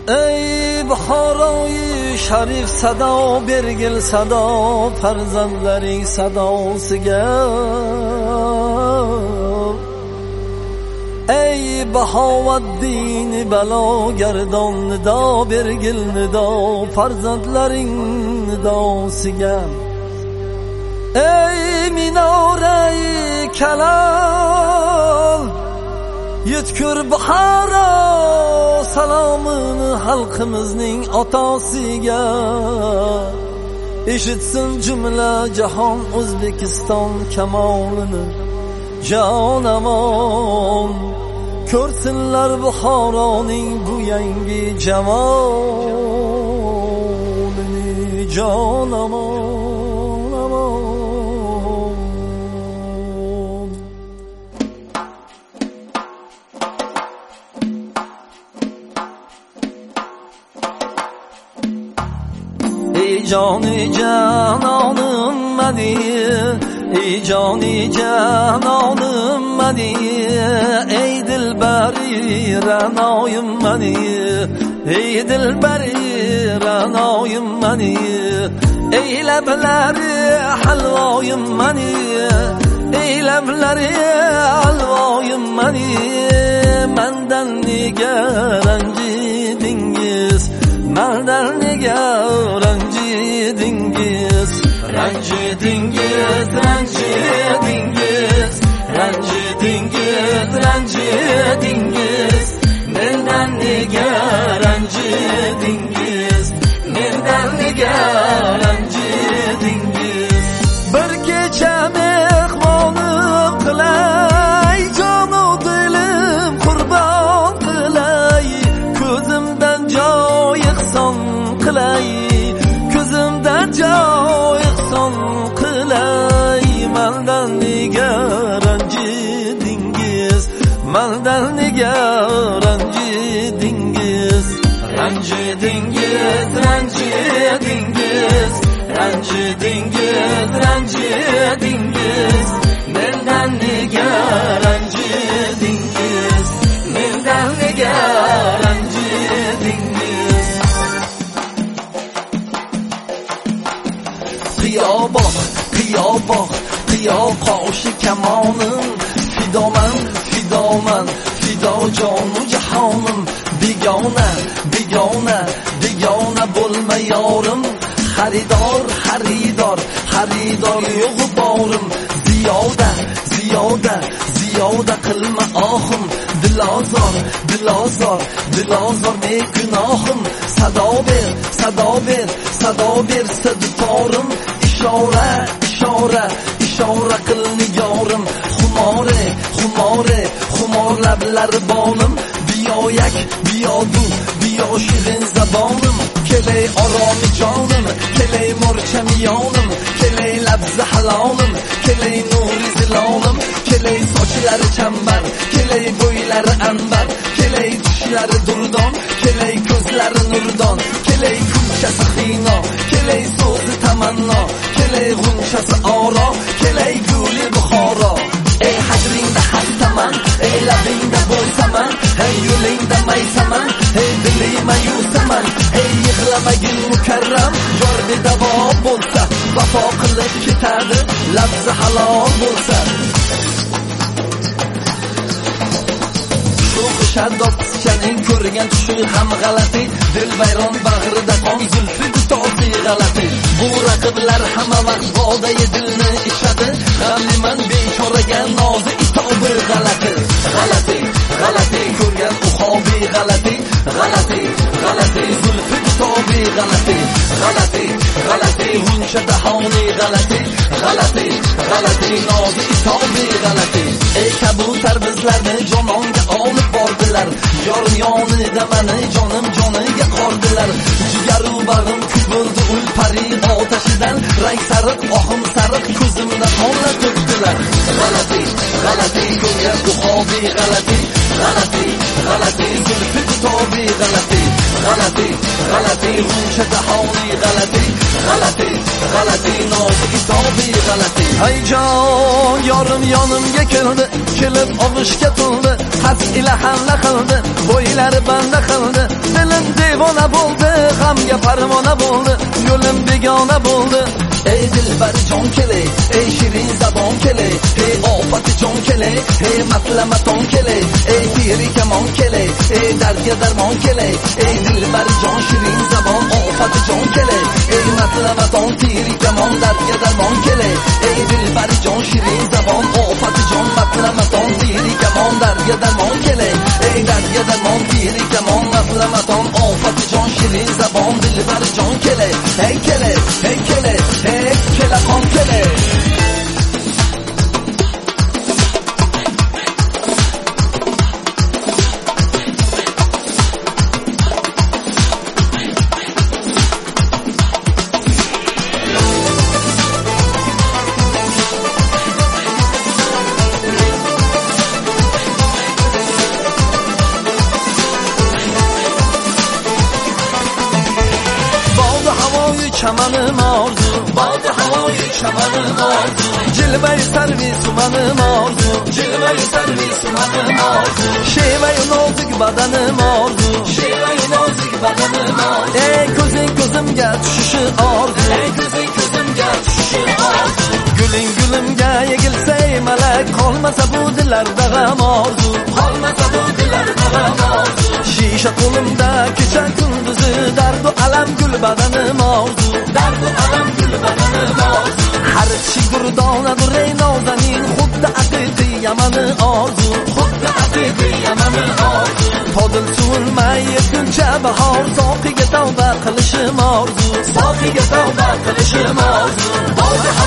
ey Buxoroyi sharif sado bergil sado farzandlaring sadosiga. ey Bahovaddin balogardon nido bergil nido farzandlaring nidosiga. ey minorai kalal yetkur Buxoro salomini xalqimizning otasiga. Eshitsin jumla jahon O'zbekiston kamolini jonamon. Ko'rsinlar Buxoroning bu yangi jamolini jonamon. ey joni janonim mani, ey joni janonim mani, ey dilbari ranoyim mani, ey dilbari ranoyim mani, ey lablari halvoyim mani, ey lablari halvoyim mani. Mendan nega ranjidingiz, mendan nega ranjidingiz, ranjidingiz, ranjidingiz, ranjidingiz, ranjidingiz. Mendan nega ranjidingiz, mendan nega ranjidingiz. Bir kecha mehmonim qilay, jonu dilim qurbon qilay, ko'zimdan joy ihson qilay, ko'zimdan joy ihson qilay. Mendan nega ranjidingiz, mendan nega ranjidingiz, ranjidingiz, ranjidingiz, ranjidingiz, ranjidingiz. Mendan nega ranjidingiz, mendan nega ranjidingiz. Qiyoboq, qiyoboq, qiyoqoshi kamonim, fidoman, fidoman, fido jonu jahonim. Begona, begona, begona bo'lma yorim, xaridor, xaridor, xaridor yo'q borim. Ziyoda, ziyoda, ziyoda qilma ohim, dilozor, dilozor, dilozor ne gunohim. Sado ber, sado ber, sado ber sidtorim. Ishora, ishora, ishora qil nigorim. Xumore, xumore, xumor lablari bolim. Biyoyak, biyodu, biyo shirin zabonim. Kelay oromi jonim, kelay mo'rchami yonim, kelay labzi halolim, kelay nuri zilolim, kelay sochlari chambar, kelay bo'ylari anbar, kelay tishlari durdon, kelay ko'zlari nurdon, kelay kulchasi xino, kelay so'zi tamanno, kelay g'unchasi oro, kelay guli Buxoro. ey hajringda hastaman, ey labingda bo'lsaman, ey yo'lingda maysaman, ey dilimda yusaman, ey yig'lamagin mukarram, yor bedavo bo'lsa, vafo qilib ketadi, labzi halol bo'lsa. Shaddod qizchaning ko'rgan tushi ham g'alati, dilbayron bag'rida qon zulfi dutosi g'alati. Bu raqiblar hamma vaqt bodayi dilni ishadi, g'amliman bechoraga nozi itobi g'alati. G'alati, g'alati ko'rgan uxobi g'alati, g'alati, g'alati zulfi dutobi g'alati, g'alati, g'alati g'uncha dahoni g'alati, g'alati, g'alati nozi itobi g'alati. Ey kabutar bizlarni jononga olib bordilar, yor yonida mani jonim joniga qordilar. Jigaru bag'im kubildi ul pari otashidan, rang sariq ohim sariq ko'zimda qonla to'kdilar. G'alati, g'alati ko'rgan uxobi g'alati, g'alati, g'alati zulfi tobi g'alati, غلطی غلطی روش دهانی غلطی غلطی غلطی nozik tobi غلطی hay jon yorim yonimga keldi kelib og'ishga to'ldi xas ila hamla qildi bo'ylari banda qildi dilim devona bo'ldi g'amga parvona bo'ldi yo'lim begona bo'ldi ey dilbar jon kele ey shirin zabon kele ey ofati jon kele ey matlamaton kele ey piri kamon kele ey dardga darmon kele ey dilbar jon shirin zabon ofati jon kele ey matlamaton piri kamon dardga darmon kele ey dilbar jon shirin zabon ofati jon matlamaton piri kamon dardga darmon kele ey dardga darmon piri kamon matlamaton ofati jon shirin zabon dilbar jon kele hey kele hey kele hey kele kon kele çamanım arzu Baldı havayı çamanım arzu Cilveyi servisumanım arzu Cilveyi servisumanım arzu Şiveyi nozik badanım arzu Şiveyi nozik badanım arzu Ey gözümge düşüşü arzu Ey gözümge düşüşü arzu Gülün gülümge yegilse melek Kalmasa bu dillerde gam arzu Kalmasa bu dillerde gam arzu Şişe kolumda keçen gündüzü Derdu alem gül badanım arzu Derdu alem gül badanım arzu Her şigur dağladır ey nazanin Xuddi aqiqi yamanı arzu Xuddi aqiqi yamanı arzu Todil suvilmay yetguncha bahor Soqiga tavba qilishim arzu Soqiga tavba qilishim arzu